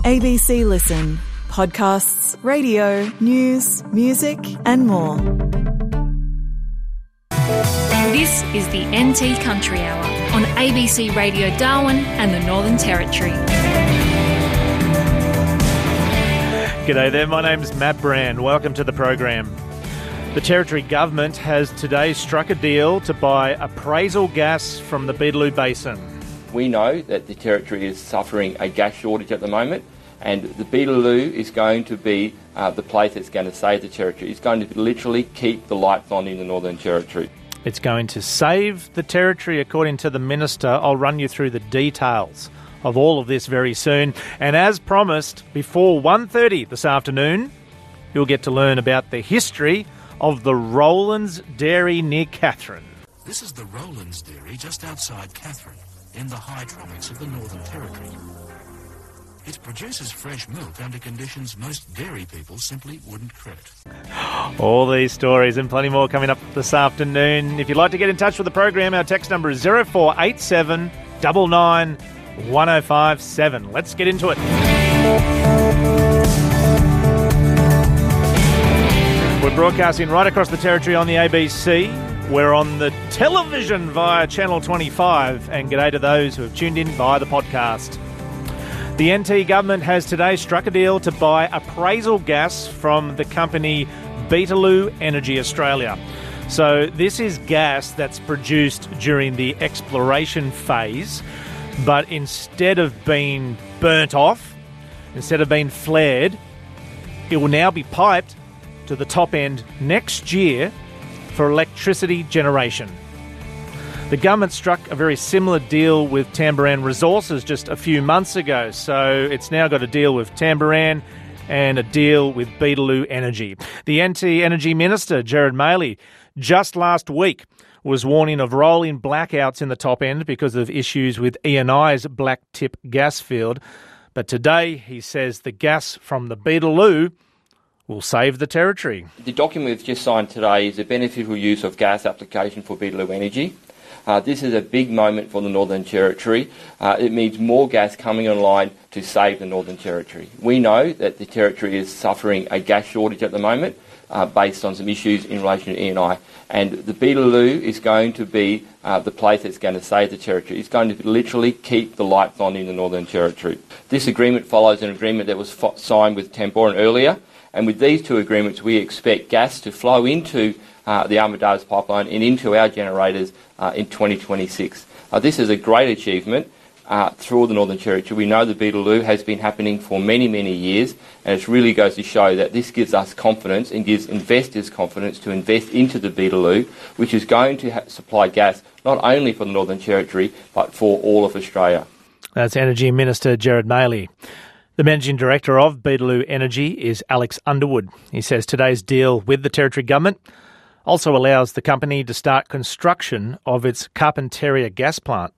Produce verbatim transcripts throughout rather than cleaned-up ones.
A B C Listen. Podcasts, radio, news, music and more. This is the N T Country Hour on A B C Radio Darwin and the Northern Territory. G'day there, my name's Matt Brand. Welcome to the program. The Territory Government has today struck a deal to buy appraisal gas from the Beetaloo Basin. We know that the Territory is suffering a gas shortage at the moment, and the Beetaloo is going to be uh, the place that's going to save the Territory. It's going to literally keep the lights on in the Northern Territory. It's going to save the Territory, according to the Minister. I'll run you through the details of all of this very soon. And as promised, before one thirty this afternoon, you'll get to learn about the history of the Rowlands Dairy near Katherine. This is the Rowlands Dairy just outside Katherine, in the high tropics of the Northern Territory. It produces fresh milk under conditions most dairy people simply wouldn't credit. All these stories and plenty more coming up this afternoon. If you'd like to get in touch with the program, our text number is zero four eight seven nine nine one oh five seven. Let's get into it. We're broadcasting right across the Territory on the A B C. We're on the television via Channel twenty-five, and g'day to those who have tuned in via the podcast. The N T government has today struck a deal to buy appraisal gas from the company Beetaloo Energy Australia. So this is gas that's produced during the exploration phase, but instead of being burnt off, instead of being flared, it will now be piped to the top end next year for electricity generation. The government struck a very similar deal with Tamboran Resources just a few months ago, so it's now got a deal with Tamboran and a deal with Beetaloo Energy. The N T Energy Minister, Gerard Maley, just last week was warning of rolling blackouts in the top end because of issues with E and I's Black Tip gas field. But today he says the gas from the Beetaloo will save the Territory. The document we've just signed today is a beneficial use of gas application for Beetaloo Energy. Uh, this is a big moment for the Northern Territory. Uh, it means more gas coming online to save the Northern Territory. We know that the Territory is suffering a gas shortage at the moment uh, based on some issues in relation to E and I. And the Beetaloo is going to be uh, the place that's going to save the Territory. It's going to literally keep the lights on in the Northern Territory. This agreement follows an agreement that was fo- signed with Tamboran earlier. And with these two agreements, we expect gas to flow into uh, the Amadeus pipeline and into our generators uh, in twenty twenty-six. Uh, this is a great achievement uh, through the Northern Territory. We know the Beetaloo has been happening for many, many years, and it really goes to show that this gives us confidence and gives investors confidence to invest into the Beetaloo, which is going to ha- supply gas not only for the Northern Territory, but for all of Australia. That's Energy Minister Gerard Maley. The Managing Director of Beetaloo Energy is Alex Underwood. He says today's deal with the Territory Government also allows the company to start construction of its Carpentaria gas plant.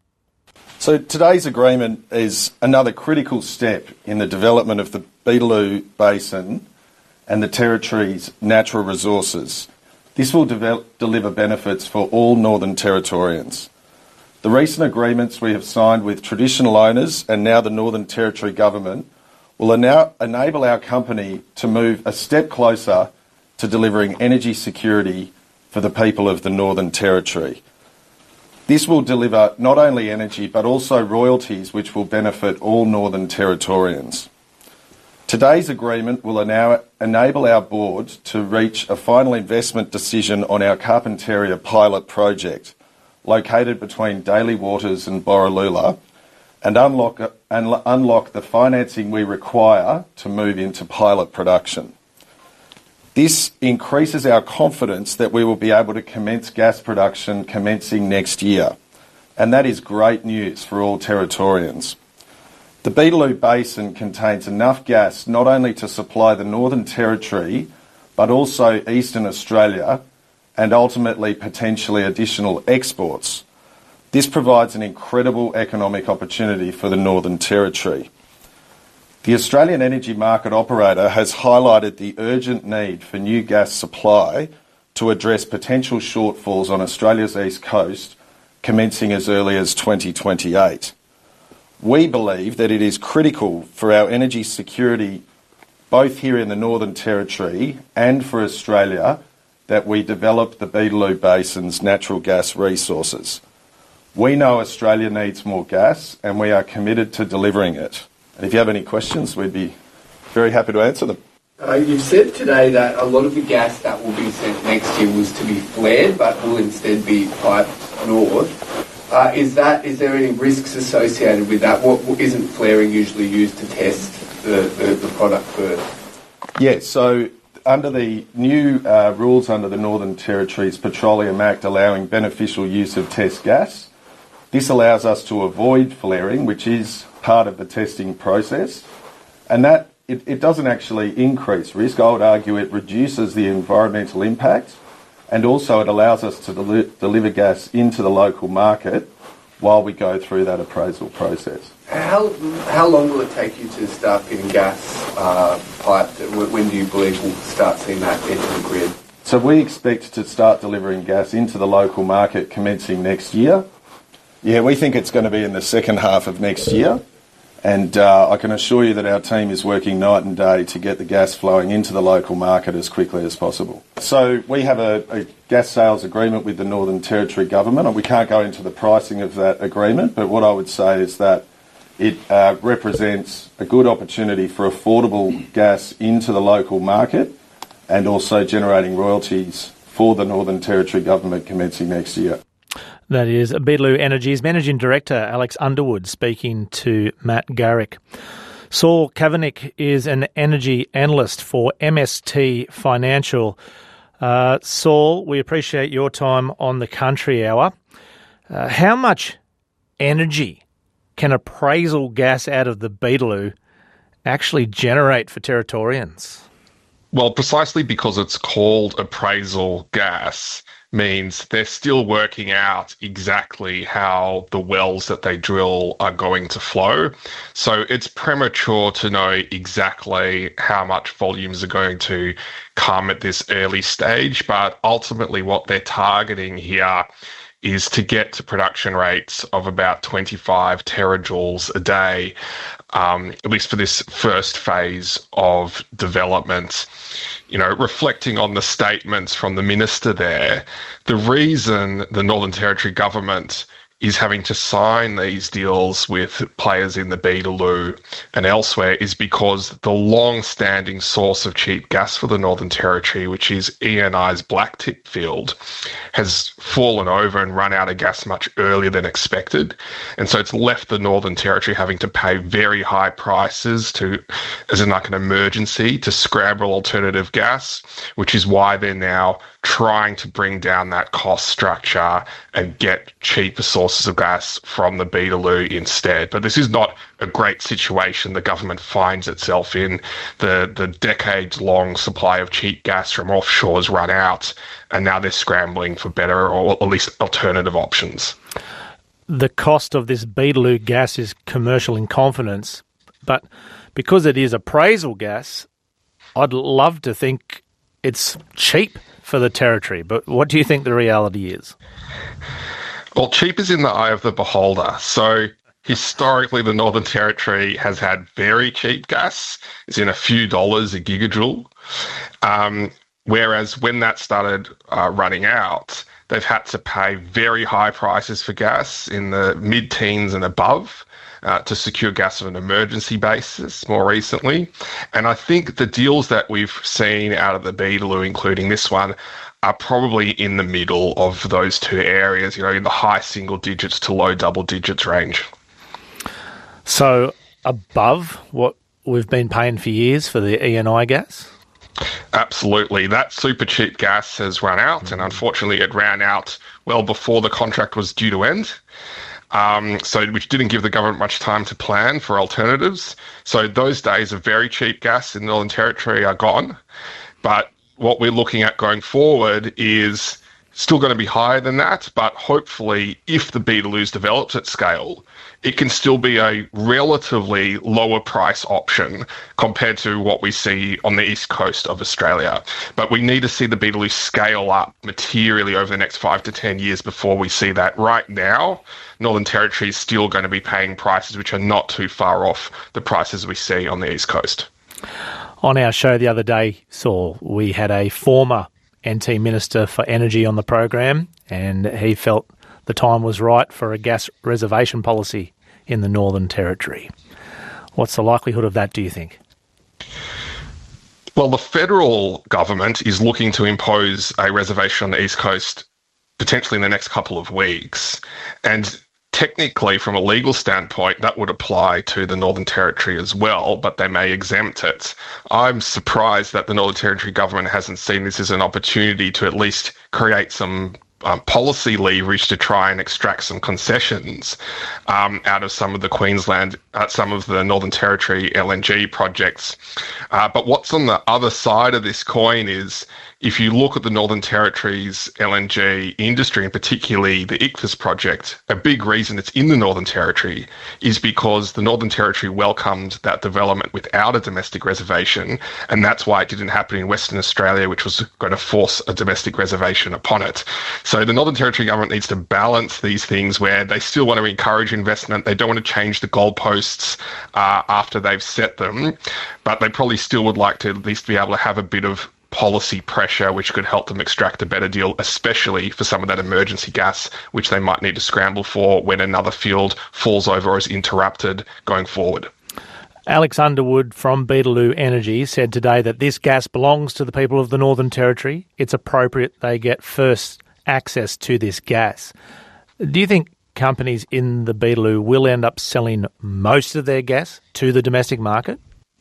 So today's agreement is another critical step in the development of the Beetaloo Basin and the Territory's natural resources. This will develop, deliver benefits for all Northern Territorians. The recent agreements we have signed with traditional owners and now the Northern Territory Government will now enable our company to move a step closer to delivering energy security for the people of the Northern Territory. This will deliver not only energy but also royalties which will benefit all Northern Territorians. Today's agreement will now enable our board to reach a final investment decision on our Carpentaria pilot project, located between Daly Waters and Borroloola, and unlock, and unlock the financing we require to move into pilot production. This increases our confidence that we will be able to commence gas production commencing next year, and that is great news for all Territorians. The Beetaloo Basin contains enough gas not only to supply the Northern Territory, but also Eastern Australia, and ultimately potentially additional exports. This provides an incredible economic opportunity for the Northern Territory. The Australian Energy Market Operator has highlighted the urgent need for new gas supply to address potential shortfalls on Australia's east coast, commencing as early as twenty twenty-eight. We believe that it is critical for our energy security, both here in the Northern Territory and for Australia, that we develop the Beetaloo Basin's natural gas resources. We know Australia needs more gas and we are committed to delivering it. And if you have any questions, we'd be very happy to answer them. Uh, you've said today that a lot of the gas that will be sent next year was to be flared but will instead be piped north. Uh, is that is there any risks associated with that? What, what isn't flaring usually used to test the, the, the product first? Yes, so under the new uh, rules under the Northern Territory's Petroleum Act allowing beneficial use of test gas, this allows us to avoid flaring, which is part of the testing process, and that it, it doesn't actually increase risk. I would argue it reduces the environmental impact, and also it allows us to deli- deliver gas into the local market while we go through that appraisal process. How how long will it take you to start getting gas uh, piped? When do you believe we'll start seeing that enter the grid? So we expect to start delivering gas into the local market commencing next year. Yeah, we think it's going to be in the second half of next year. And uh, I can assure you that our team is working night and day to get the gas flowing into the local market as quickly as possible. So we have a, a gas sales agreement with the Northern Territory Government, and we can't go into the pricing of that agreement, but what I would say is that it uh, represents a good opportunity for affordable gas into the local market and also generating royalties for the Northern Territory Government commencing next year. That is Beetaloo Energy's Managing Director, Alex Underwood, speaking to Matt Garrick. Saul Kavanagh is an energy analyst for M S T Financial. Uh, Saul, we appreciate your time on the Country Hour. Uh, how much energy can appraisal gas out of the Beetaloo actually generate for Territorians? Well, precisely because it's called appraisal gas means they're still working out exactly how the wells that they drill are going to flow. So it's premature to know exactly how much volumes are going to come at this early stage, but ultimately what they're targeting here is to get to production rates of about twenty-five terajoules a day, um, at least for this first phase of development. You know, reflecting on the statements from the minister there, the reason the Northern Territory government is having to sign these deals with players in the Beetaloo and elsewhere is because the long-standing source of cheap gas for the Northern Territory, which is E N I's Blacktip field, has fallen over and run out of gas much earlier than expected. And so it's left the Northern Territory having to pay very high prices to, as in like an emergency, to scramble alternative gas, which is why they're now trying to bring down that cost structure and get cheaper sources of gas from the Beetaloo instead. But this is not a great situation the government finds itself in. The the decades-long supply of cheap gas from offshore has run out, and now they're scrambling for better or at least alternative options. The cost of this Beetaloo gas is commercial in confidence, but because it is appraisal gas, I'd love to think it's cheap for the Territory. But what do you think the reality is? Well, cheap is in the eye of the beholder. So historically, the Northern Territory has had very cheap gas. It's in a few dollars a gigajoule. Um, whereas when that started uh, running out, they've had to pay very high prices for gas in the mid-teens and above uh, to secure gas on an emergency basis more recently. And I think the deals that we've seen out of the Beetaloo, including this one, are probably in the middle of those two areas, you know, in the high single digits to low double digits range. So above what we've been paying for years for the E N I gas? Absolutely. That super cheap gas has run out, and unfortunately it ran out well before the contract was due to end. Um, so which didn't give the government much time to plan for alternatives. So those days of very cheap gas in the Northern Territory are gone. But what we're looking at going forward is still going to be higher than that, but hopefully if the Beetaloo's develops at scale, it can still be a relatively lower price option compared to what we see on the east coast of Australia. But we need to see the Beetaloo scale up materially over the next five to ten years before we see that. Right now, Northern Territory is still going to be paying prices which are not too far off the prices we see on the east coast. On our show the other day, Saul, we had a former N T Minister for Energy on the program, and he felt the time was right for a gas reservation policy in the Northern Territory. What's the likelihood of that, do you think? Well, the federal government is looking to impose a reservation on the East Coast potentially in the next couple of weeks. And technically, from a legal standpoint, that would apply to the Northern Territory as well, but they may exempt it. I'm surprised that the Northern Territory government hasn't seen this as an opportunity to at least create some Um, policy leverage to try and extract some concessions um, out of some of the Queensland, uh, some of the Northern Territory L N G projects. Uh, but what's on the other side of this coin is, if you look at the Northern Territory's L N G industry, and particularly the Ichthys project, a big reason it's in the Northern Territory is because the Northern Territory welcomed that development without a domestic reservation, and that's why it didn't happen in Western Australia, which was going to force a domestic reservation upon it. So the Northern Territory government needs to balance these things where they still want to encourage investment. They don't want to change the goalposts uh, after they've set them, but they probably still would like to at least be able to have a bit of policy pressure which could help them extract a better deal, especially for some of that emergency gas, which they might need to scramble for when another field falls over or is interrupted going forward. Alex Underwood from Beetaloo Energy said today that this gas belongs to the people of the Northern Territory. It's appropriate they get first access to this gas. Do you think companies in the Beetaloo will end up selling most of their gas to the domestic market?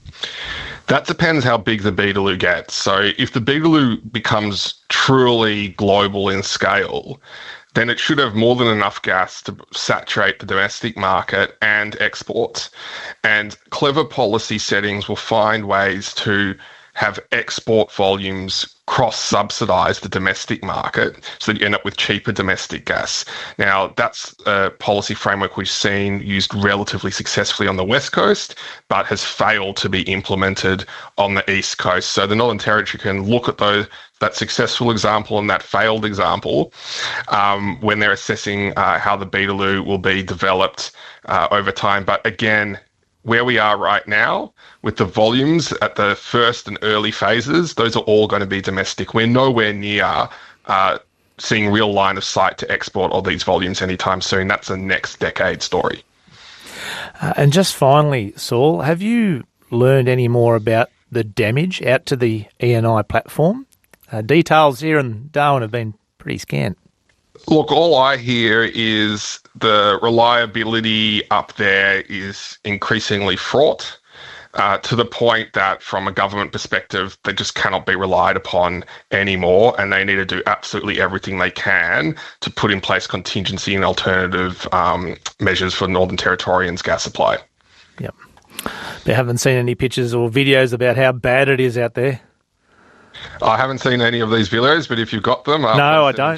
That depends how big the Beetaloo gets. So if the Beetaloo becomes truly global in scale, then it should have more than enough gas to saturate the domestic market and exports. And clever policy settings will find ways to have export volumes cross-subsidise the domestic market so that you end up with cheaper domestic gas. Now, that's a policy framework we've seen used relatively successfully on the West Coast, but has failed to be implemented on the East Coast. So the Northern Territory can look at those that successful example and that failed example um, when they're assessing uh, how the Beetaloo will be developed uh, over time. But again, where we are right now, with the volumes at the first and early phases, those are all going to be domestic. We're nowhere near uh, seeing real line of sight to export all these volumes anytime soon. That's a next decade story. Uh, and just finally, Saul, have you learned any more about the damage out to the E and I platform? Uh, details here in Darwin have been pretty scant. Look, all I hear is the reliability up there is increasingly fraught uh, to the point that from a government perspective, they just cannot be relied upon anymore, and they need to do absolutely everything they can to put in place contingency and alternative um, measures for Northern Territorians' gas supply. Yep. But haven't seen any pictures or videos about how bad it is out there. I haven't seen any of these videos, but if you've got them... Uh, no, I don't.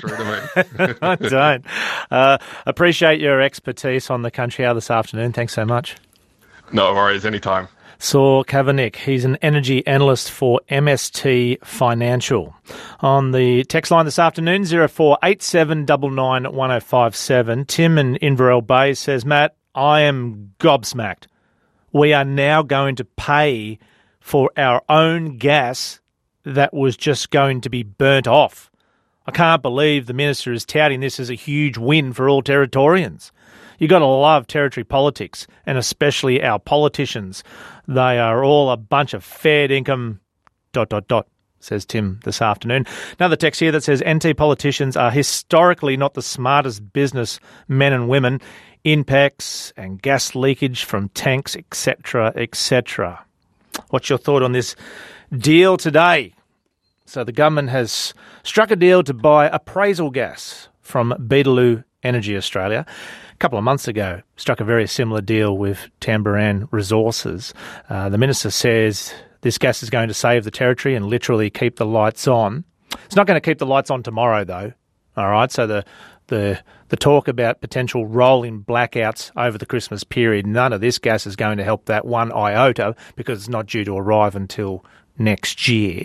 I don't. Uh, appreciate your expertise on the Country Hour this afternoon. Thanks so much. No worries, anytime. Saul Kavanagh, he's an energy analyst for M S T Financial. On the text line this afternoon, zero four eight seven nine nine one oh five seven, Tim in Inverell Bay says, Matt, I am gobsmacked. We are now going to pay for our own gas that was just going to be burnt off. I can't believe the Minister is touting this as a huge win for all Territorians. You've got to love Territory politics, and especially our politicians. They are all a bunch of fair income... dot, dot, dot, says Tim this afternoon. Another text here that says, N T politicians are historically not the smartest business men and women. Impacts and gas leakage from tanks, et cetera, et cetera. What's your thought on this deal today? So the government has struck a deal to buy appraisal gas from Beetaloo Energy Australia. A couple of months ago, struck a very similar deal with Tamboran Resources. Uh, the Minister says this gas is going to save the Territory and literally keep the lights on. It's not going to keep the lights on tomorrow, though. All right, so the the the talk about potential rolling blackouts over the Christmas period, none of this gas is going to help that one iota because it's not due to arrive until next year.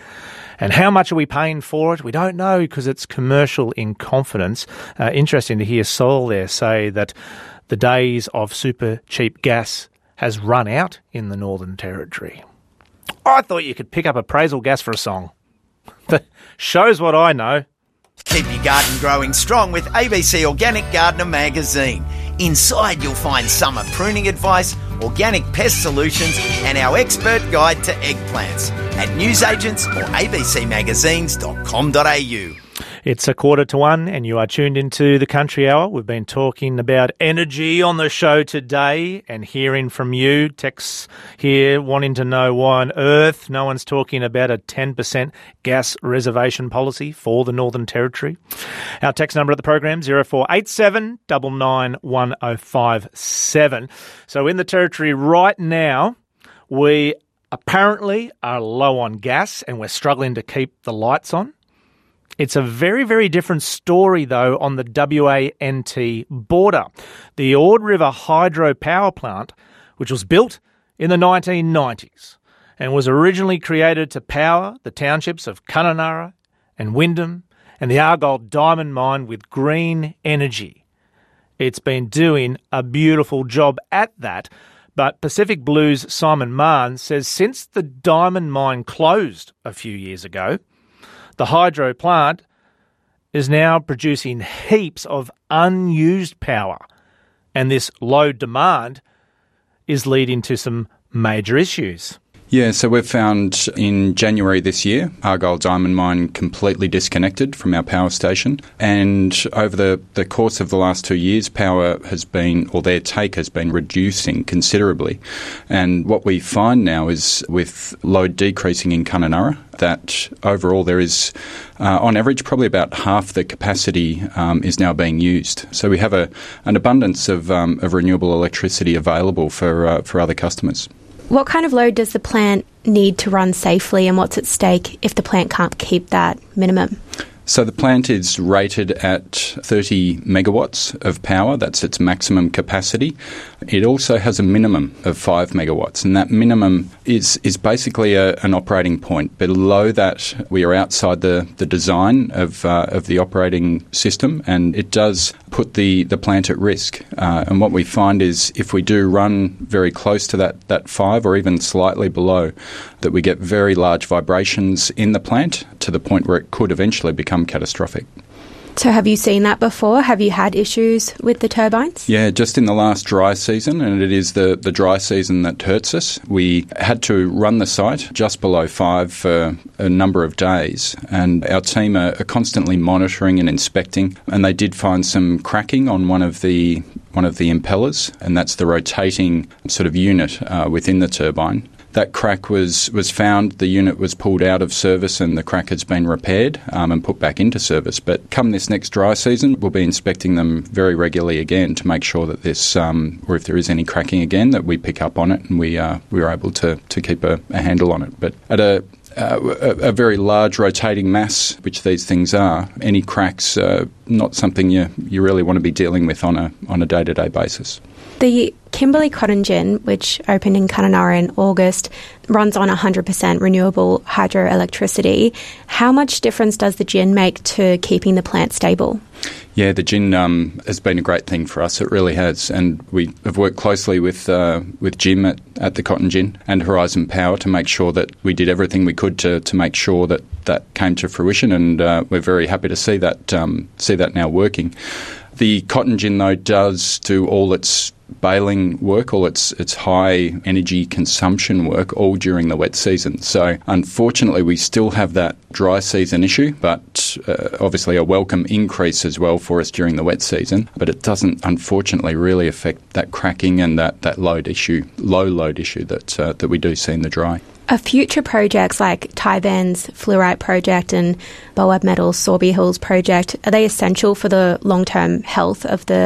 And how much are we paying for it? We don't know because it's commercial in confidence. Uh, interesting to hear Sol there say that the days of super cheap gas has run out in the Northern Territory. I thought you could pick up appraisal gas for a song. That shows what I know. Keep your garden growing strong with A B C Organic Gardener magazine. Inside you'll find summer pruning advice, organic pest solutions and our expert guide to eggplants at newsagents or a b c magazines dot com dot a u. It's a quarter to one and you are tuned into the Country Hour. We've been talking about energy on the show today and hearing from you. Texts here wanting to know why on earth no one's talking about a ten percent gas reservation policy for the Northern Territory. Our text number at the program, zero four eight seven nine nine one zero five seven. So in the Territory right now, we apparently are low on gas and we're struggling to keep the lights on. It's a very, very different story, though, on the W A N T border. The Ord River Hydro Power Plant, which was built in the nineteen nineties and was originally created to power the townships of Kununurra and Wyndham and the Argyle Diamond Mine with green energy. It's been doing a beautiful job at that, but Pacific Blue's Simon Mahon says since the diamond mine closed a few years ago, the hydro plant is now producing heaps of unused power, and this low demand is leading to some major issues. Yeah, so we've found in January this year, Argyle Diamond Mine completely disconnected from our power station. And over the, the course of the last two years, power has been, or their take has been reducing considerably. And what we find now is with load decreasing in Kununurra, that overall there is, uh, on average, probably about half the capacity um, is now being used. So we have a, an abundance of, um, of renewable electricity available for uh, for other customers. What kind of load does the plant need to run safely and what's at stake if the plant can't keep that minimum? So the plant is rated at thirty megawatts of power. That's its maximum capacity. It also has a minimum of five megawatts, and that minimum is is basically a, an operating point. Below that, we are outside the, the design of uh, of the operating system, and it does put the, the plant at risk. Uh, and what we find is if we do run very close to that, that five or even slightly below, that we get very large vibrations in the plant to the point where it could eventually become catastrophic. So have you seen that before? Have you had issues with the turbines? Yeah, just in the last dry season, and it is the, the dry season that hurts us. We had to run the site just below five for a number of days, and our team are, are constantly monitoring and inspecting, and they did find some cracking on one of the one of the impellers, and that's the rotating sort of unit uh, within the turbine. That crack was, was found, the unit was pulled out of service and the crack has been repaired um, and put back into service. But come this next dry season, we'll be inspecting them very regularly again to make sure that this, um, or if there is any cracking again, that we pick up on it and we, uh, we are able to, to keep a, a handle on it. But at a Uh, a, a very large rotating mass, which these things are, any cracks are not something you, you really want to be dealing with on a on a day-to-day basis. The Kimberley Cotton Gin, which opened in Kununurra in August, runs on one hundred percent renewable hydroelectricity. How much difference does the gin make to keeping the plant stable? Yeah, the gin um, has been a great thing for us. It really has. And we have worked closely with uh, with Jim at, at the Cotton Gin and Horizon Power to make sure that we did everything we could to, to make sure that that came to fruition. And uh, we're very happy to see that um, see that now working. The Cotton Gin, though, does do all its baling work, all its its high energy consumption work, all during the wet season. So unfortunately we still have that dry season issue, but uh, obviously a welcome increase as well for us during the wet season. But it doesn't unfortunately really affect that cracking and that, that load issue, low load issue that uh, that we do see in the dry. Are future projects like Tyvan's Fluorite project and Boab Metals Sorby Hills project, are they essential for the long-term health of the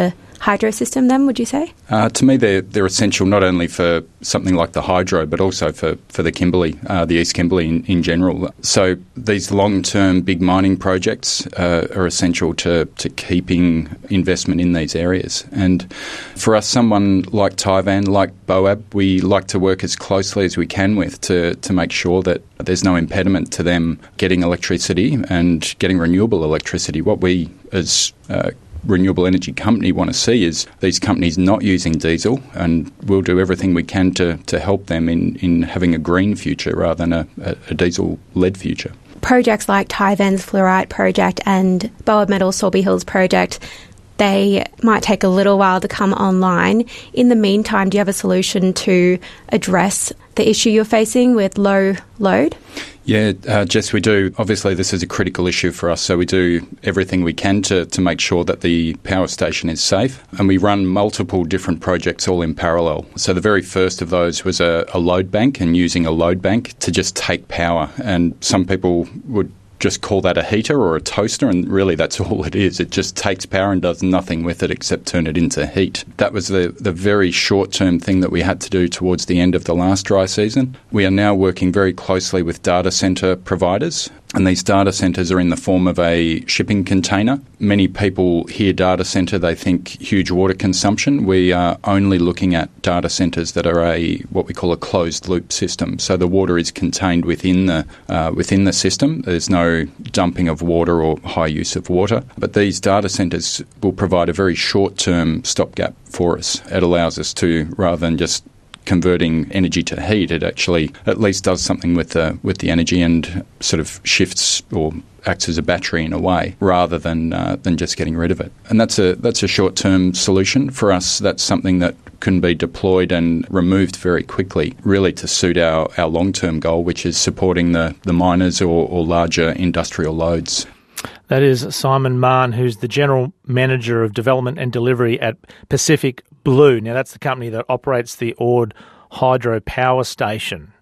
hydro system then, would you say? Uh, to me, they're, they're essential not only for something like the hydro, but also for, for the Kimberley, uh, the East Kimberley in, in general. So these long-term big mining projects uh, are essential to, to keeping investment in these areas. And for us, someone like Tivan, like Boab, we like to work as closely as we can with to, to make sure that there's no impediment to them getting electricity and getting renewable electricity. What we as uh, renewable energy company want to see is these companies not using diesel, and we'll do everything we can to, to help them in, in having a green future rather than a, a, a diesel-led future. Projects like Tivan's Fluorite project and Boab Metals Sorby Hills project, they might take a little while to come online. In the meantime, do you have a solution to address the issue you're facing with low load? Yeah, uh, Jess, we do. Obviously, this is a critical issue for us, so we do everything we can to, to make sure that the power station is safe, and we run multiple different projects all in parallel. So the very first of those was a, a load bank, and using a load bank to just take power, and some people would just call that a heater or a toaster, and really that's all it is. It just takes power and does nothing with it except turn it into heat. That was the, the very short-term thing that we had to do towards the end of the last dry season. We are now working very closely with data centre providers, and these data centres are in the form of a shipping container. Many people hear data centre, they think huge water consumption. We are only looking at data centres that are a what we call a closed-loop system. So the water is contained within the uh, within the system. There's no dumping of water or high use of water. But these data centres will provide a very short-term stopgap for us. It allows us to, rather than just converting energy to heat, it actually at least does something with the with the energy and sort of shifts or acts as a battery in a way, rather than uh, than just getting rid of it. And that's a that's a short term solution for us. That's something that can be deployed and removed very quickly, really to suit our, our long term goal, which is supporting the the miners or, or larger industrial loads. That is Simon Mahon, who's the General Manager of Development and Delivery at Pacific Blue. Now, that's the company that operates the Ord Hydro Power Station.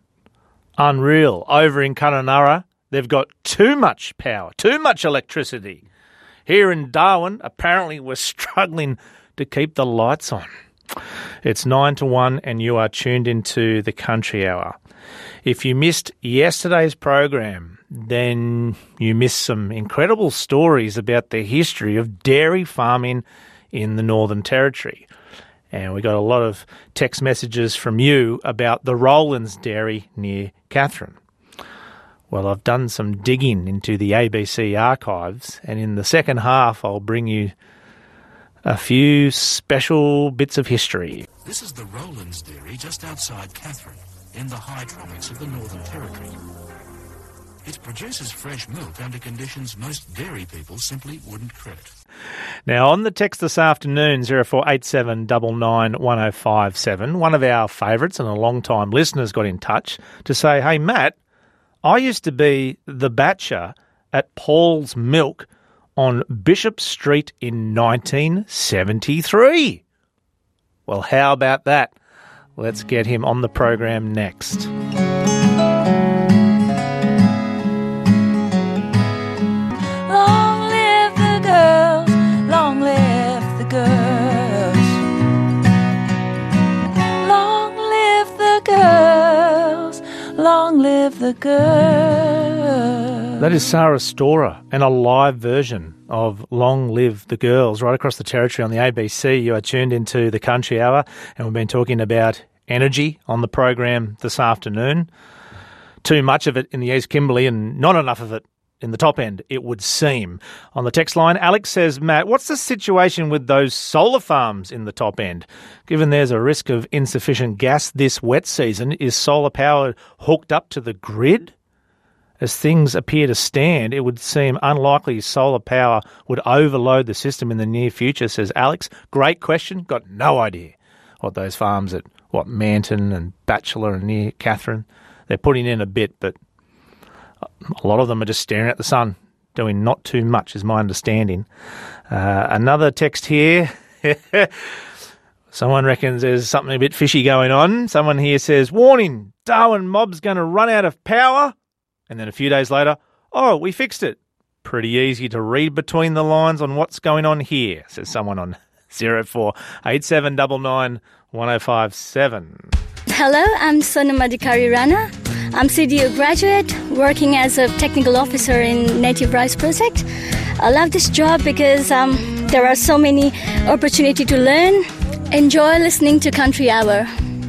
Unreal. Over in Kununurra, they've got too much power, too much electricity. Here in Darwin, apparently we're struggling to keep the lights on. It's nine to one and you are tuned into the Country Hour. If you missed yesterday's program, then you missed some incredible stories about the history of dairy farming in the Northern Territory. And we got a lot of text messages from you about the Rowlands Dairy near Katherine. Well, I've done some digging into the A B C archives, and in the second half I'll bring you a few special bits of history. This is the Rowlands Dairy just outside Katherine, in the high tropics of the Northern Territory. It produces fresh milk under conditions most dairy people simply wouldn't credit. Now, on the text this afternoon, zero four eight seven nine nine one oh five seven, one of our favourites and a long-time listeners got in touch to say, hey, Matt, I used to be the batcher at Paul's Milk on Bishop Street in nineteen seventy-three. Well, how about that? Let's get him on the program next. Long live the girls, long live the girls. Long live the girls, long live the girls. That is Sarah Storer and a live version of Long Live the Girls right across the Territory on the A B C. You are tuned into the Country Hour, and we've been talking about energy on the program this afternoon. Too much of it in the East Kimberley and not enough of it in the top end, it would seem. On the text line, Alex says, Matt, what's the situation with those solar farms in the top end? Given there's a risk of insufficient gas this wet season, is solar power hooked up to the grid? As things appear to stand, it would seem unlikely solar power would overload the system in the near future, says Alex. Great question. Got no idea what those farms at, what, Manton and Batchelor and near Katherine, they're putting in a bit, but a lot of them are just staring at the sun, doing not too much, is my understanding. Uh, another text here. Someone reckons there's something a bit fishy going on. Someone here says, warning, Darwin mob's going to run out of power. And then a few days later, oh, we fixed it. Pretty easy to read between the lines on what's going on here, says someone on zero four eight seven nine nine one zero five seven. Hello, I'm Sonam Adhikari Rana. I'm C D U graduate working as a technical officer in Native Rice Project. I love this job because um, there are so many opportunities to learn. Enjoy listening to Country Hour.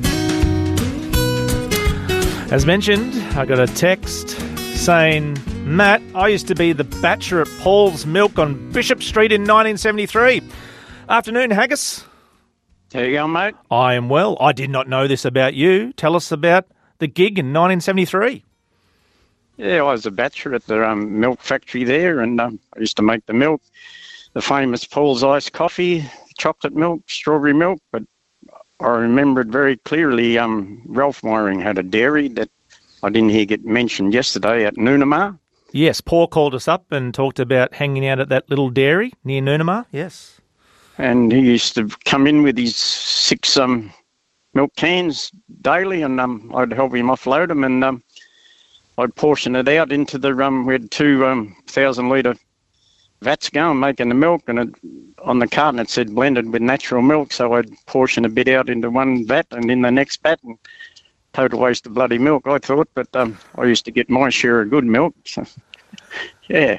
As mentioned, I got a text saying, Matt, I used to be the batcher at Paul's Milk on Bishop Street in nineteen seventy-three. Afternoon, Haggis. How you going, mate? I am well. I did not know this about you. Tell us about the gig in nineteen seventy-three. Yeah, I was a batcher at the um, milk factory there, and um, I used to make the milk, the famous Paul's iced coffee, chocolate milk, strawberry milk. But I remembered very clearly um, Ralph Myring had a dairy that I didn't hear get mentioned yesterday at Noonamar. Yes, Paul called us up and talked about hanging out at that little dairy near Noonamar, yes. And he used to come in with his six um, milk cans daily, and um, I'd help him offload them, and um, I'd portion it out into the, um, we had two um, thousand litre vats going, making the milk, and it, on the carton it said blended with natural milk, so I'd portion a bit out into one vat and in the next vat, and total waste of bloody milk, I thought, but um, I used to get my share of good milk, so yeah.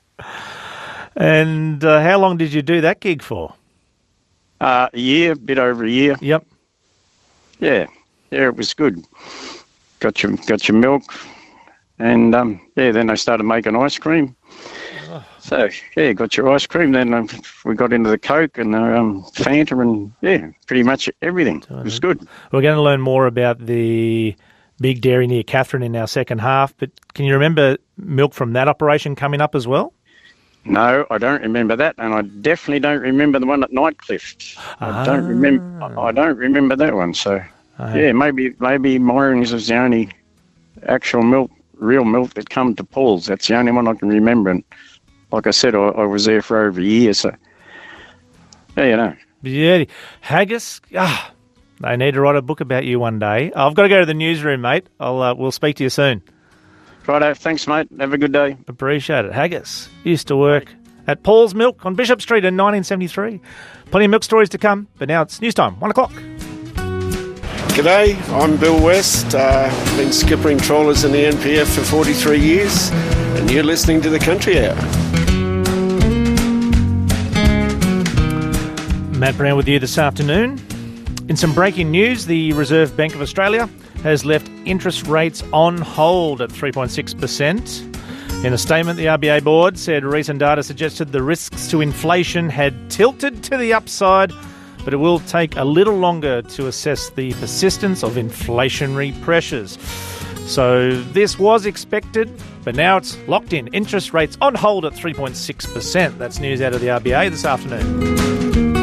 And uh, how long did you do that gig for? Uh, a year, a bit over a year. Yep. Yeah, yeah, it was good. Got your got your milk, and um, yeah, then I started making ice cream. Oh. So yeah, got your ice cream. Then um, we got into the Coke and the um, Fanta, and yeah, pretty much everything. It was good. We're going to learn more about the big dairy near Katherine in our second half. But can you remember milk from that operation coming up as well? No, I don't remember that, and I definitely don't remember the one at Nightcliff. I ah. don't remember. I don't remember that one. So, ah. yeah, maybe maybe Myring's was the only actual milk, real milk that come to Paul's. That's the only one I can remember. And like I said, I, I was there for over a year. So, yeah, you know. Yeah, Haggis. Ah, they need to write a book about you one day. I've got to go to the newsroom, mate. I'll uh, we'll speak to you soon. Righto, thanks, mate. Have a good day. Appreciate it. Haggis used to work at Paul's Milk on Bishop Street in nineteen seventy-three. Plenty of milk stories to come, but now it's news time, one o'clock. G'day, I'm Bill West. Uh, been skippering trawlers in the N P F for forty-three years, and you're listening to the Country Hour. Matt Brown with you this afternoon. In some breaking news, the Reserve Bank of Australia has left interest rates on hold at three point six percent. In a statement, the R B A board said recent data suggested the risks to inflation had tilted to the upside, but it will take a little longer to assess the persistence of inflationary pressures. So this was expected, but now it's locked in. Interest rates on hold at three point six percent. That's news out of the R B A this afternoon.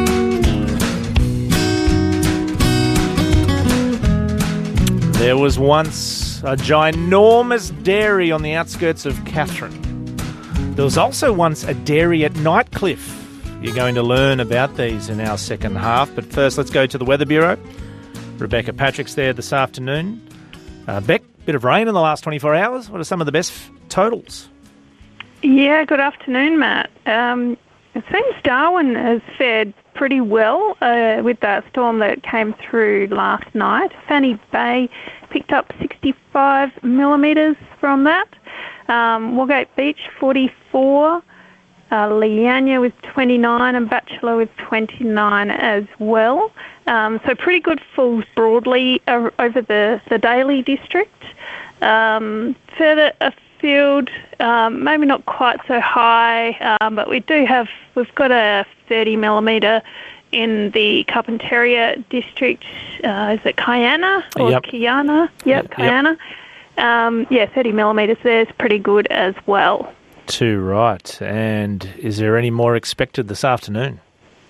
There was once a ginormous dairy on the outskirts of Katherine. There was also once a dairy at Nightcliff. You're going to learn about these in our second half, but first let's go to the Weather Bureau. Rebecca Patrick's there this afternoon. Uh, Beck, bit of rain in the last twenty-four hours. What are some of the best f- totals? Yeah, good afternoon, Matt. Um, it seems Darwin has fared pretty well uh, with that storm that came through last night. Fanny Bay picked up sixty-five millimetres from that. Um, Walgate Beach, forty-four. Uh, Leanya with twenty-nine and Batchelor with twenty-nine as well. Um, so pretty good falls broadly uh, over the, the Daly district. Um, further afield, um, maybe not quite so high, um, but we do have, we've got a thirty millimetre in the Carpentaria district. Uh, is it Kayana or yep. Kiana? Yep, yep Kayana. Yep. Um, yeah, thirty millimetres there is pretty good as well. Too right. And is there any more expected this afternoon?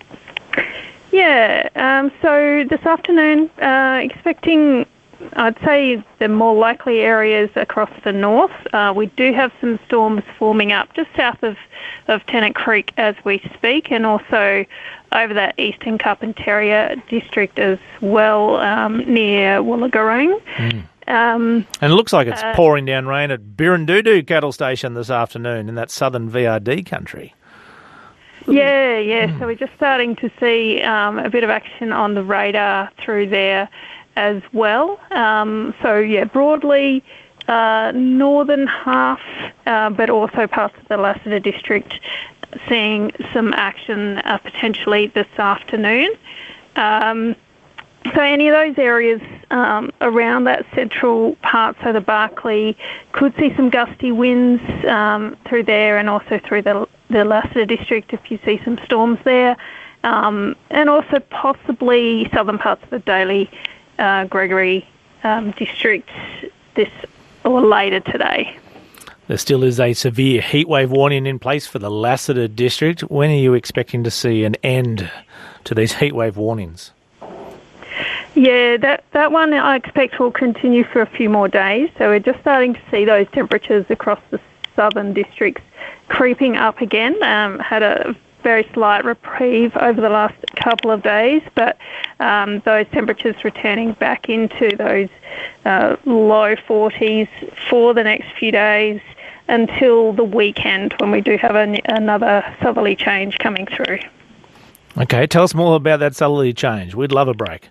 Yeah, um, so this afternoon, uh, expecting, I'd say, the more likely areas across the north. Uh, we do have some storms forming up just south of, of Tennant Creek as we speak, and also over that eastern Carpentaria district as well, um, near Wollagaroong. Mm. Um, and it looks like it's uh, pouring down rain at Birrindudu cattle station this afternoon in that southern V R D country. Yeah, yeah. So we're just starting to see um, a bit of action on the radar through there as well. Um, so, yeah, broadly, uh, northern half, uh, but also parts of the Lassiter district seeing some action uh, potentially this afternoon. Um, so any of those areas um, around that central part, so the Barkly, could see some gusty winds um, through there and also through the, the Lassiter district if you see some storms there. Um, and also possibly southern parts of the Daly uh, Gregory um, district this or later today. There still is a severe heatwave warning in place for the Lassiter district. When are you expecting to see an end to these heatwave warnings? Yeah, that, that one I expect will continue for a few more days. So we're just starting to see those temperatures across the southern districts creeping up again. Um, had a very slight reprieve over the last couple of days, but um, those temperatures returning back into those uh, low forties for the next few days until the weekend when we do have an, another southerly change coming through. Okay, tell us more about that southerly change. We'd love a break.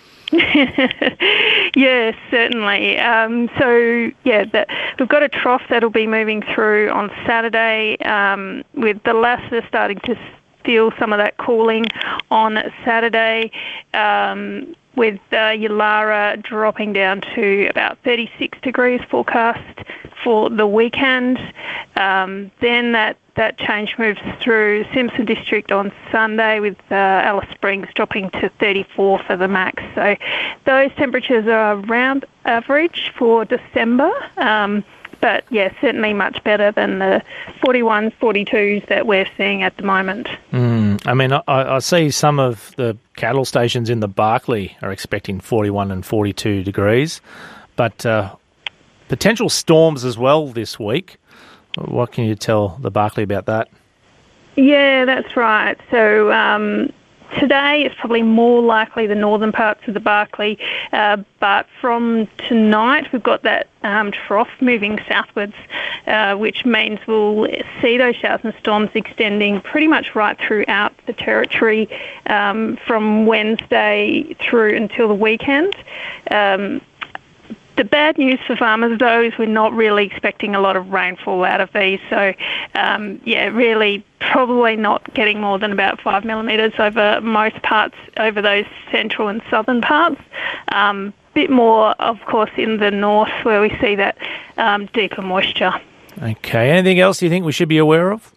Yes, certainly. Um, so, yeah, the, we've got a trough that'll be moving through on Saturday um, with the Lassiter starting to feel some of that cooling on Saturday, um, with uh, Yulara dropping down to about thirty-six degrees forecast for the weekend. Um, then that That change moves through Simpson District on Sunday with uh, Alice Springs dropping to thirty-four for the max. So those temperatures are around average for December. Um, but, yeah, certainly much better than the forty-ones, forty-twos that we're seeing at the moment. Mm, I mean, I, I see some of the cattle stations in the Barkly are expecting forty-one and forty-two degrees, but uh, potential storms as well this week. What can you tell the Barkly about that? Yeah, that's right. So um, today it's probably more likely the northern parts of the Barkly, uh, but from tonight we've got that um, trough moving southwards, uh, which means we'll see those showers and storms extending pretty much right throughout the territory um, from Wednesday through until the weekend. Um, The bad news for farmers, though, is we're not really expecting a lot of rainfall out of these. So, um, yeah, really probably not getting more than about five millimetres over most parts, over those central and southern parts. Um, bit more, of course, in the north where we see that um, deeper moisture. Okay. Anything else you think we should be aware of?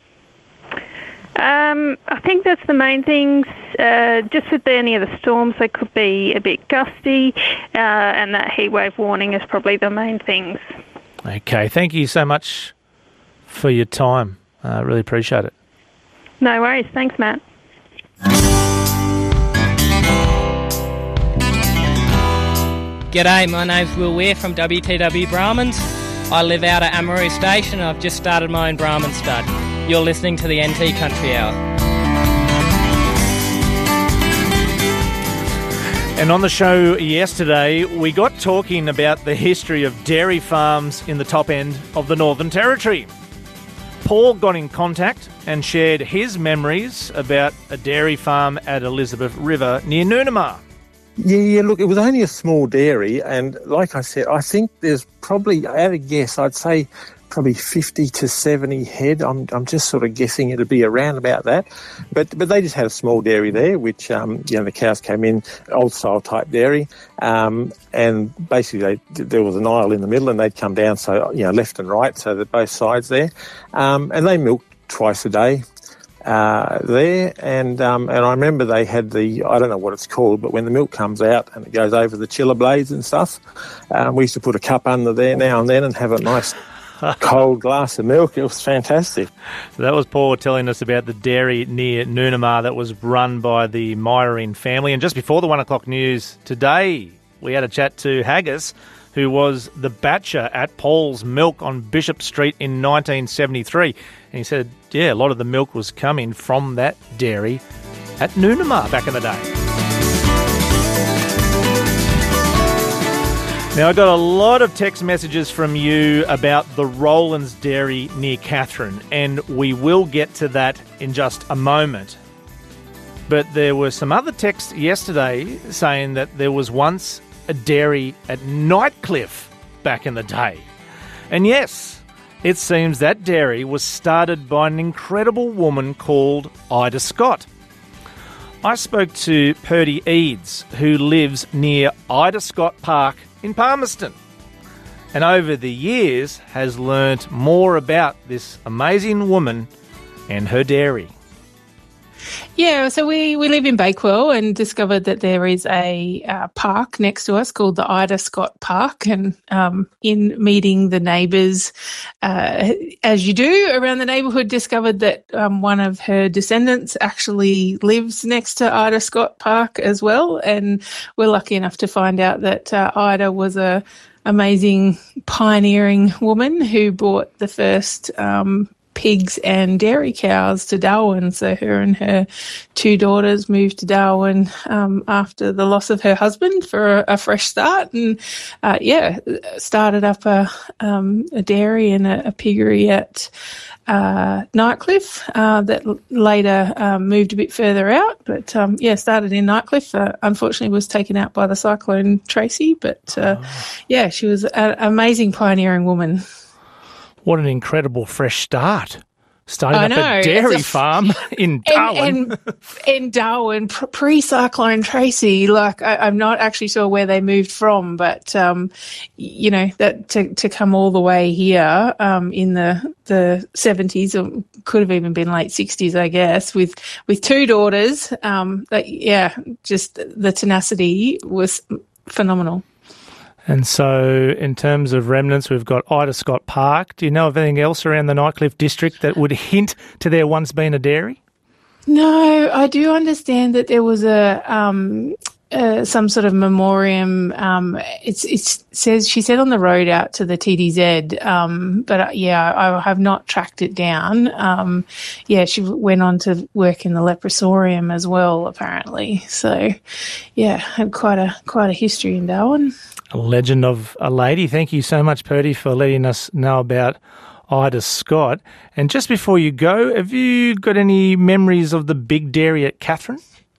Um, I think that's the main things. Uh, just with any of the storms, they could be a bit gusty, uh, and that heatwave warning is probably the main things. Okay, thank you so much for your time. I uh, really appreciate it. No worries. Thanks, Matt. G'day, my name's Will Weir from W T W Brahmins. I live out at Amaroo Station and I've just started my own Brahmin stud. You're listening to the N T Country Hour. And on the show yesterday, we got talking about the history of dairy farms in the top end of the Northern Territory. Paul got in contact and shared his memories about a dairy farm at Elizabeth River near Noonamah. Yeah, yeah, look, it was only a small dairy, and like I said, I think there's probably, at a guess, I'd say probably fifty to seventy head. I'm I'm just sort of guessing it'd be around about that. But but they just had a small dairy there, which, um, you know, the cows came in, old-style type dairy, um, and basically they, there was an aisle in the middle, and they'd come down, so, you know, left and right, so that both sides there. Um, and they milked twice a day. Uh, there, and um, and I remember they had the, I don't know what it's called, but when the milk comes out and it goes over the chiller blades and stuff, um, we used to put a cup under there now and then and have a nice cold glass of milk. It was fantastic. So that was Paul telling us about the dairy near Noonamah that was run by the Myrin family. And just before the one o'clock news today, we had a chat to Haggis, who was the batcher at Paul's Milk on Bishop Street in nineteen seventy-three. And he said, yeah, a lot of the milk was coming from that dairy at Noonamah back in the day. Now, I got a lot of text messages from you about the Rowlands Dairy near Katherine, and we will get to that in just a moment. But there were some other texts yesterday saying that there was once a dairy at Nightcliff back in the day. And yes, it seems that dairy was started by an incredible woman called Ida Scott. I spoke to Purdy Eads, who lives near Ida Scott Park in Palmerston, and over the years has learnt more about this amazing woman and her dairy. Yeah, so we, we live in Bakewell and discovered that there is a uh, park next to us called the Ida Scott Park, and um, in meeting the neighbours, uh, as you do around the neighbourhood, discovered that um, one of her descendants actually lives next to Ida Scott Park as well, and we're lucky enough to find out that uh, Ida was a amazing pioneering woman who brought the first um pigs and dairy cows to Darwin. So her and her two daughters moved to Darwin um, after the loss of her husband for a, a fresh start, and uh, yeah, started up a, um, a dairy and a, a piggery at uh, Nightcliff uh, that l- later um, moved a bit further out. But um, yeah, started in Nightcliff. Uh, unfortunately, was taken out by the cyclone Tracy. But uh, oh. yeah, she was an amazing pioneering woman. What an incredible fresh start. Starting I up know. a dairy A, farm in Darwin. And, and in Darwin, pre-Cyclone Tracy, like I, I'm not actually sure where they moved from, but, um, you know, that to, to come all the way here um, in the the seventies, or could have even been late sixties, I guess, with, with two daughters. Um, but yeah, just the tenacity was phenomenal. And so in terms of remnants, we've got Ida Scott Park. Do you know of anything else around the Nightcliff district that would hint to there once being a dairy? No, I do understand that there was a um, uh, some sort of memoriam. Um, it's it says she said on the road out to the T D Z, um, but uh, yeah, I have not tracked it down. Um, yeah, she went on to work in the leprosarium as well, apparently. So yeah, had quite a quite a history in Darwin. A legend of a lady. Thank you so much, Purdy, for letting us know about Ida Scott. And just before you go, have you got any memories of the big dairy at Katherine?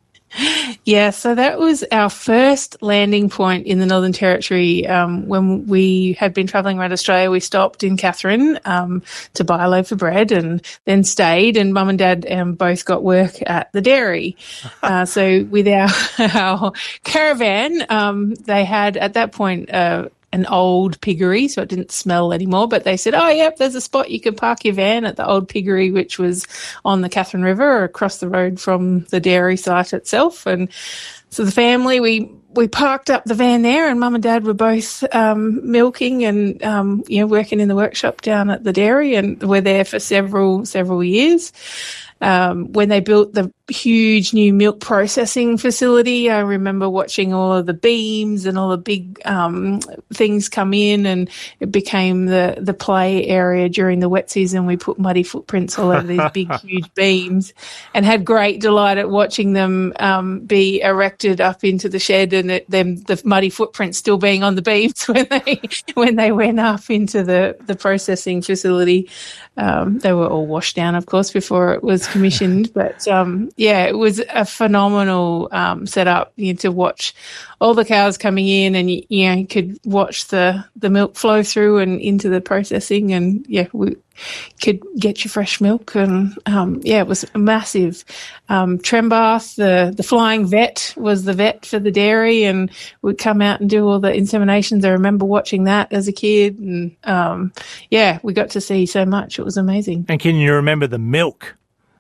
Yeah, so that was our first landing point in the Northern Territory. Um, when we had been travelling around Australia, we stopped in Katherine um, to buy a loaf of bread and then stayed, and Mum and Dad um, both got work at the dairy. Uh, so with our, our caravan, um, they had at that point uh, an old piggery, so it didn't smell anymore, but they said, oh, yep, there's a spot you can park your van at the old piggery, which was on the Katherine River across the road from the dairy site itself. And so the family, we we parked up the van there, and Mum and Dad were both um, milking and um, you know working in the workshop down at the dairy, and were there for several several years. Um, when they built the huge new milk processing facility, I remember watching all of the beams and all the big um, things come in, and it became the, the play area during the wet season. We put muddy footprints all over these big, huge beams, and had great delight at watching them um, be erected up into the shed, and it, them the muddy footprints still being on the beams when they when they went up into the, the processing facility. Um, they were all washed down, of course, before it was commissioned. But, um, yeah, it was a phenomenal um, setup, you know, to watch all the cows coming in, and, you, you know, you could watch the, the milk flow through and into the processing, and, yeah, we could get your fresh milk. And, um, yeah, it was massive. Um, Trembath, the, the flying vet, was the vet for the dairy, and would come out and do all the inseminations. I remember watching that as a kid, and, um, yeah, we got to see so much. It was amazing. And can you remember the milk?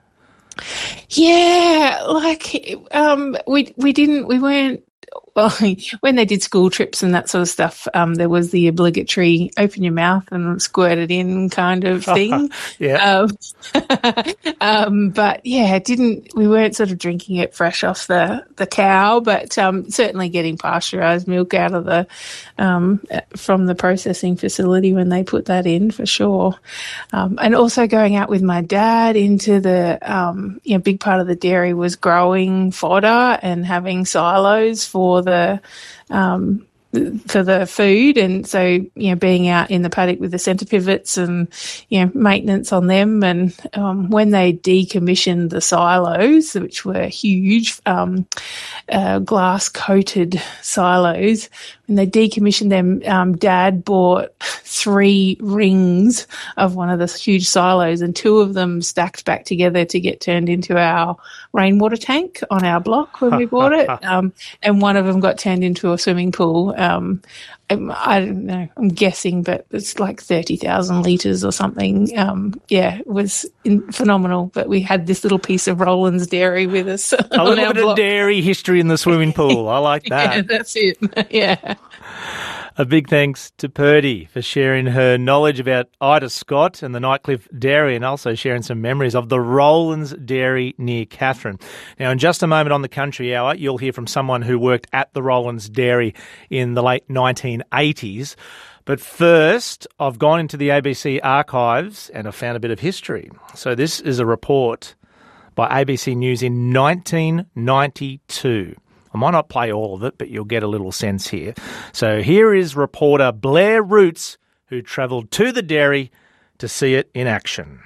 Yeah, like um, we we didn't we weren't well when they did school trips and that sort of stuff. Um, there was the obligatory open your mouth and squirt it in kind of thing. yeah. Um, um, but yeah, it didn't we weren't sort of drinking it fresh off the the cow, but um, certainly getting pasteurised milk out of the um, from the processing facility when they put that in for sure. Um, and also going out with my dad into the um, you know big part of the dairy was growing fodder and having silos for the um, for the food, and so you know being out in the paddock with the centre pivots and you know maintenance on them, and um, when they decommissioned the silos, which were huge um, uh, glass coated silos, when they decommissioned them, um, Dad bought three rings of one of the huge silos, and two of them stacked back together to get turned into our rainwater tank on our block when we bought it, um, and one of them got turned into a swimming pool. Um, I don't know, I'm guessing, but it's like thirty thousand litres or something. Um, yeah, it was in, phenomenal. But we had this little piece of Roland's Dairy with us. A little bit block. Of dairy history in the swimming pool. I like that. Yeah, that's it. Yeah. A big thanks to Purdy for sharing her knowledge about Ida Scott and the Nightcliff Dairy, and also sharing some memories of the Roland's Dairy near Katherine. Now, in just a moment on the Country Hour, you'll hear from someone who worked at the Roland's Dairy in the late nineteen eighties. But first, I've gone into the A B C archives and I've found a bit of history. So this is a report by A B C News in nineteen ninety-two. I might not play all of it, but you'll get a little sense here. So here is reporter Blair Roots, who travelled to the dairy to see it in action.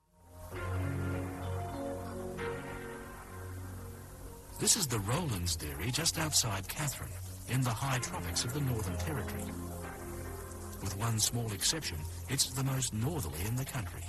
This is the Roland's Dairy just outside Katherine, in the high tropics of the Northern Territory. With one small exception, it's the most northerly in the country.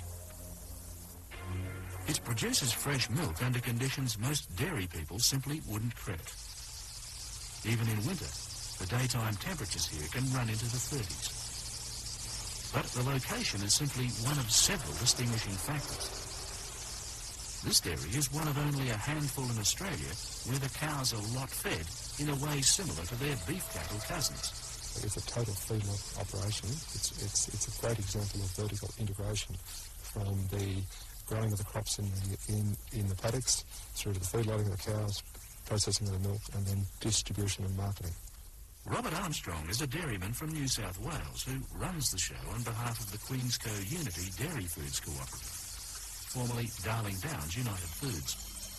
It produces fresh milk under conditions most dairy people simply wouldn't credit. Even in winter, the daytime temperatures here can run into the thirties. But the location is simply one of several distinguishing factors. This dairy is one of only a handful in Australia where the cows are lot-fed in a way similar to their beef cattle cousins. It's a total feedlot operation. It's, it's, it's a great example of vertical integration from the growing of the crops in the, in, in the paddocks through to the feedlotting of the cows, processing of the milk, and then distribution and marketing. Robert Armstrong is a dairyman from New South Wales who runs the show on behalf of the Queensco Unity Dairy Foods Cooperative, formerly Darling Downs United Foods.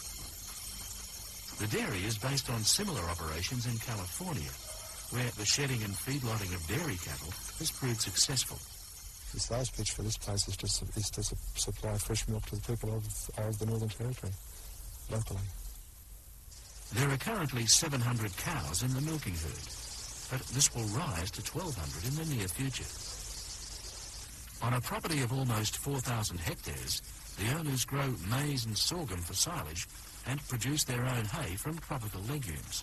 The dairy is based on similar operations in California, where the shedding and feedlotting of dairy cattle has proved successful. The sales pitch for this place is to, is to supply fresh milk to the people of, of the Northern Territory, locally. There are currently seven hundred cows in the milking herd, but this will rise to twelve hundred in the near future. On a property of almost four thousand hectares, the owners grow maize and sorghum for silage and produce their own hay from tropical legumes.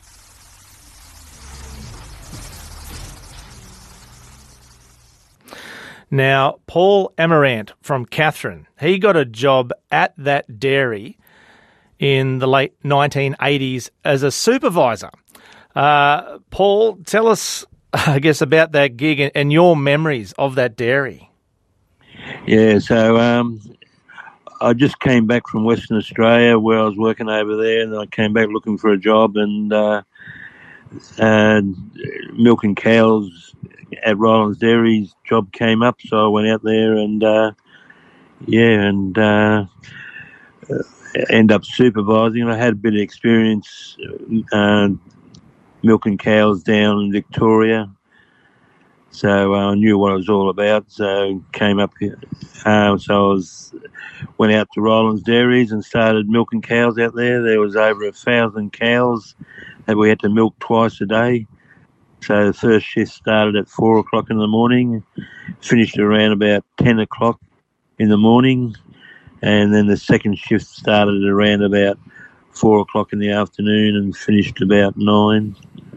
Now, Paul Amarant from Katherine, he got a job at that dairy in the late nineteen eighties as a supervisor. Uh, Paul, tell us, I guess, about that gig and, and your memories of that dairy. Yeah, so um, I just came back from Western Australia where I was working over there, and I came back looking for a job, and uh, and milking cows at Roland's Dairy's job came up, so I went out there and uh, yeah, and uh, end up supervising. I had a bit of experience uh, milking cows down in Victoria, so uh, I knew what it was all about. So came up here, uh, so I was went out to Roland's Dairies and started milking cows out there. There was over a thousand cows that we had to milk twice a day. So the first shift started at four o'clock in the morning, finished around about ten o'clock in the morning, and then the second shift started around about four o'clock in the afternoon and finished about nine.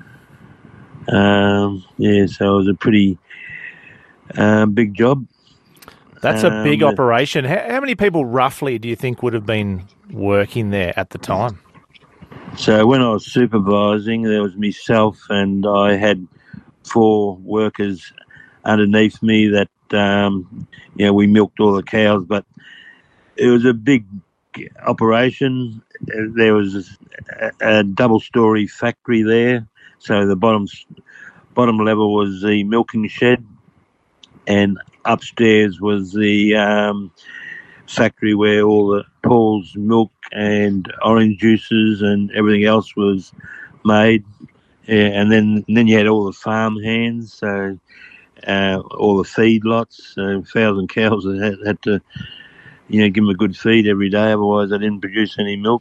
Um, yeah, so it was a pretty um, big job. That's a big um, operation. How, how many people roughly do you think would have been working there at the time? So when I was supervising, there was myself and I had four workers underneath me that, um, you know, we milked all the cows, but it was a big operation. There was a, a double-storey factory there, so the bottom bottom level was the milking shed, and upstairs was the um, factory where all the Paul's milk and orange juices and everything else was made. Yeah, and then and then you had all the farm hands, so uh, all the feed lots, so thousand cows that had, had to, you know, give them a good feed every day, otherwise they didn't produce any milk.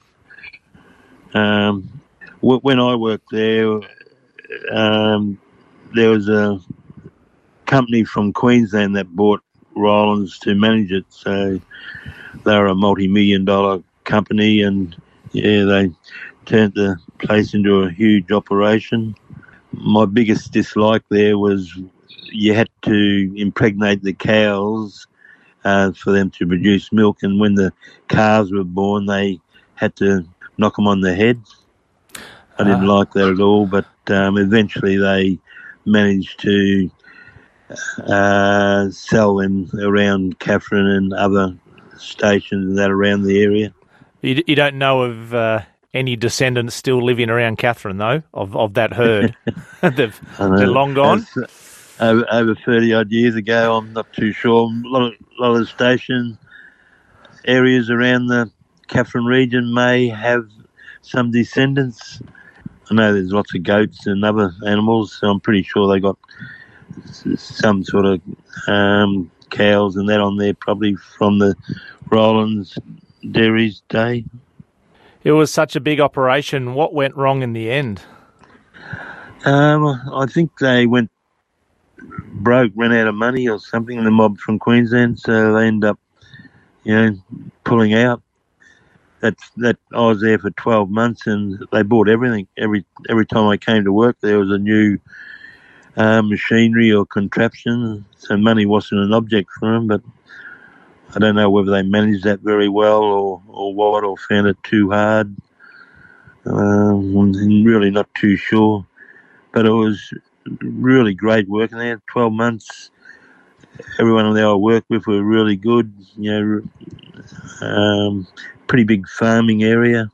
Um, when I worked there, um, there was a company from Queensland that bought Rylands to manage it, so they were a multi-million dollar company, and yeah, they turned the place into a huge operation. My biggest dislike there was you had to impregnate the cows uh, for them to produce milk, and when the calves were born, they had to knock them on the head. I didn't Ah. like that at all, but um, eventually they managed to uh, sell them around Catherine and other stations and that around the area. You, you don't know of uh, any descendants still living around Catherine, though, of, of that herd? They've, they're long gone? That's, uh, over, over thirty odd years ago, I'm not too sure. A lot of, lot of the station areas around the Catherine region may have some descendants. I know there's lots of goats and other animals, so I'm pretty sure they got some sort of um, cows and that on there, probably from the Rylands Dairies day. It was such a big operation. What went wrong in the end? Um, I think they went broke, ran out of money or something, the mob from Queensland, so they ended up, you know, pulling out. That that I was there for twelve months, and they bought everything. Every every time I came to work, there was a new uh, machinery or contraption. So money wasn't an object for them, but I don't know whether they managed that very well or, or what, or found it too hard. Um, I'm really not too sure. But it was really great working there. twelve months. Everyone there I worked with were really good. You know, um, pretty big farming area.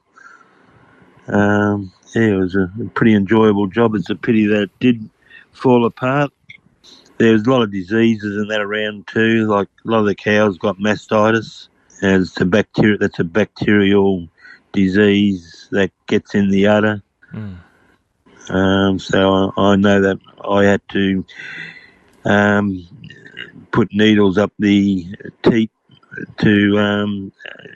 Um, yeah, it was a, a pretty enjoyable job. It's a pity that it did fall apart. There was a lot of diseases and that around too. Like a lot of the cows got mastitis, and it's a bacteria. That's a bacterial disease that gets in the udder. Mm. Um, so I, I know that I had to um, put needles up the teat to um,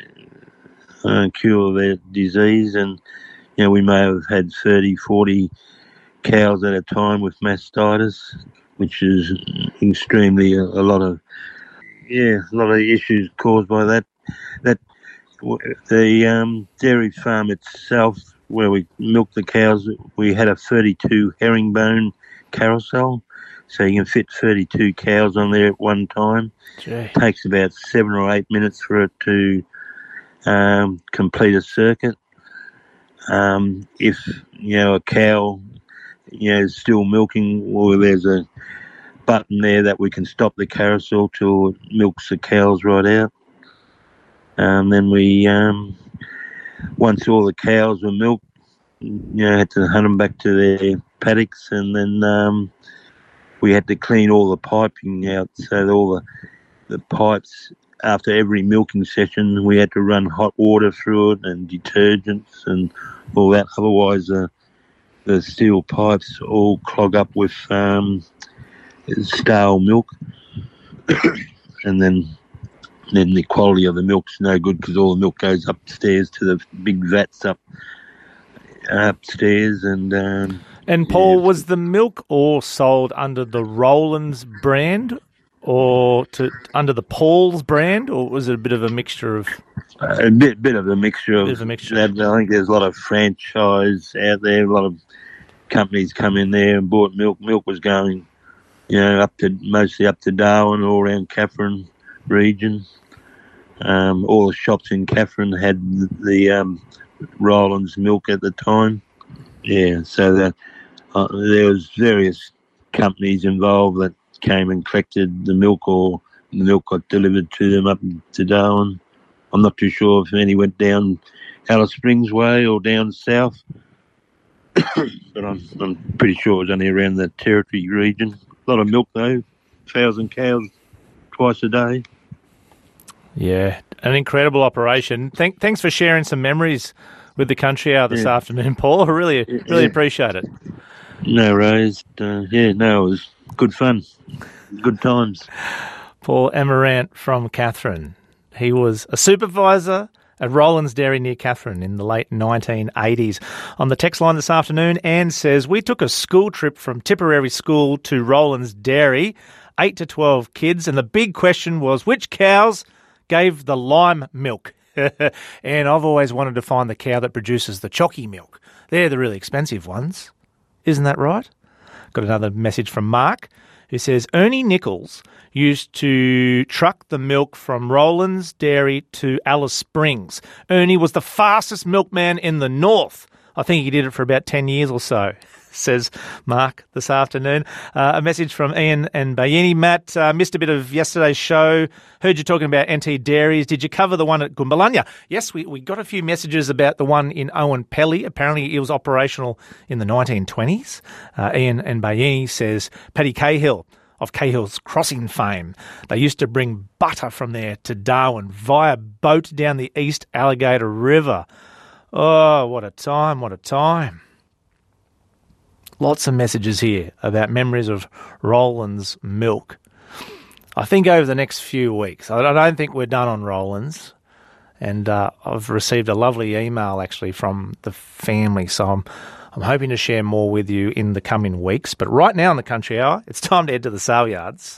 uh, cure their disease, and you know we may have had thirty, forty cows at a time with mastitis, which is extremely a, a lot of yeah a lot of issues caused by that. That the um, dairy farm itself, where we milk the cows, we had a thirty-two herringbone carousel, so you can fit thirty-two cows on there at one time. Gee. It takes about seven or eight minutes for it to um, complete a circuit. Um, if you know a cow, you know, is still milking, or there's a button there that we can stop the carousel till it milks the cows right out. And then we, um, once all the cows were milked, you know, had to hunt them back to their paddocks, and then um, we had to clean all the piping out. So all the the pipes, after every milking session, we had to run hot water through it and detergents and all that. Otherwise, uh, the steel pipes all clog up with um, stale milk, and then. Then the quality of the milk's no good because all the milk goes upstairs to the big vats up upstairs. And um, and Paul, yeah. Was the milk all sold under the Rollins brand, or to under the Paul's brand, or was it a bit of a mixture of? Uh, a bit, bit of a mixture of. Bit of a mixture. That, I think there's a lot of franchise out there. A lot of companies come in there and bought milk. Milk was going, you know, up to mostly up to Darwin, all around Catherine region. Um, all the shops in Catherine had the, the um, Rylands milk at the time. Yeah, so that uh, there was various companies involved that came and collected the milk, or the milk got delivered to them up to Darwin. I'm not too sure if any went down Alice Springs way or down south, but I'm, I'm pretty sure it was only around the Territory region. A lot of milk though, thousand cows twice a day. Yeah, an incredible operation. Thank, thanks for sharing some memories with the Country Hour this yeah. afternoon, Paul. I really, really yeah. appreciate it. No worries. Uh, yeah, no, it was good fun. Good times. Paul Amarant from Katherine. He was a supervisor at Roland's Dairy near Katherine in the late nineteen eighties. On the text line this afternoon, Anne says, we took a school trip from Tipperary School to Roland's Dairy, eight to twelve kids, and the big question was which cows gave the lime milk. And I've always wanted to find the cow that produces the chalky milk. They're the really expensive ones. Isn't that right? Got another message from Mark who says, Ernie Nichols used to truck the milk from Roland's Dairy to Alice Springs. Ernie was the fastest milkman in the north. I think he did it for about ten years or so, says Mark this afternoon. Uh, a message from Ian and Bayeni. Matt, uh, missed a bit of yesterday's show. Heard you talking about N T Dairies. Did you cover the one at Goombalanya? Yes, we, we got a few messages about the one in Owen Pelly. Apparently it was operational in the nineteen twenties. Uh, Ian and Bayeni says Paddy Cahill of Cahill's Crossing fame. They used to bring butter from there to Darwin via boat down the East Alligator River. Oh, what a time, what a time. Lots of messages here about memories of Roland's milk. I think over the next few weeks, I don't think we're done on Roland's, and uh, I've received a lovely email actually from the family, so I'm, I'm hoping to share more with you in the coming weeks. But right now in the Country Hour, it's time to head to the sale yards.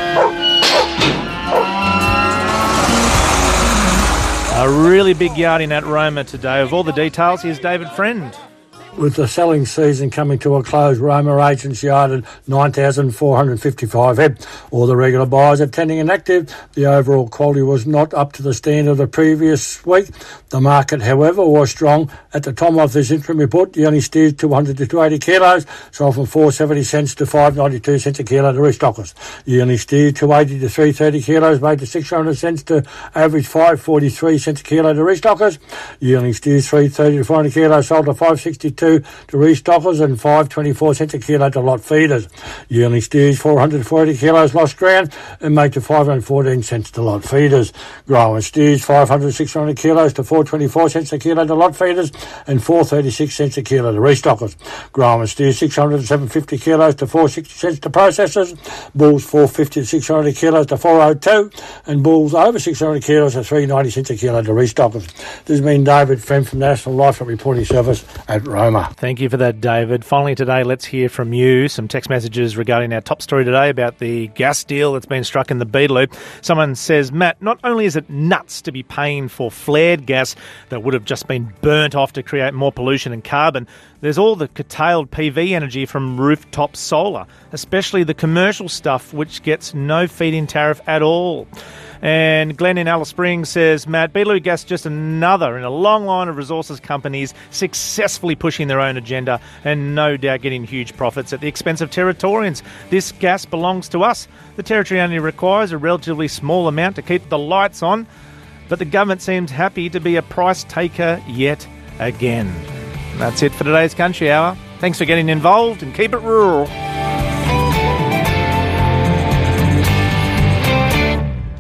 A really big yard in at Roma today. Of all the details, here's David Friend. With the selling season coming to a close, Roma agents yarded nine thousand four hundred fifty-five head. All the regular buyers attending and active. The overall quality was not up to the standard of the previous week. The market, however, was strong. At the time of this interim report, the only steers two hundred to two hundred eighty kilos, sold from four dollars seventy cents to five dollars ninety-two cents a kilo to restockers. The only steers two hundred eighty to three hundred thirty kilos made to six hundred cents to average five dollars forty-three cents a kilo to restockers. The only steers three hundred thirty to four hundred kilos sold to five dollars sixty-two to restockers and five dollars twenty-four cents a kilo to lot feeders. Yearling steers four hundred to four hundred eighty kilos lost ground and made to five dollars fourteen cents to lot feeders. Growing steers five hundred to six hundred kilos to four dollars twenty-four cents a kilo to lot feeders and four dollars thirty-six cents a kilo to restockers. Growing steers six hundred to seven hundred fifty kilos to four dollars sixty cents to processors. Bulls four hundred fifty to six hundred kilos to four oh two and bulls over six hundred kilos to three dollars ninety cents a kilo to restockers. This has been David Friend from National Livestock Reporting Service at Roma. Thank you for that, David. Finally today, let's hear from you. Some text messages regarding our top story today about the gas deal that's been struck in the Beetaloo. Someone says, Matt, not only is it nuts to be paying for flared gas that would have just been burnt off to create more pollution and carbon, there's all the curtailed P V energy from rooftop solar, especially the commercial stuff which gets no feed-in tariff at all. And Glenn in Alice Springs says, Matt, Beetaloo Gas just another in a long line of resources companies successfully pushing their own agenda and no doubt getting huge profits at the expense of Territorians. This gas belongs to us. The Territory only requires a relatively small amount to keep the lights on, but the government seems happy to be a price taker yet again. That's it for today's Country Hour. Thanks for getting involved and keep it rural.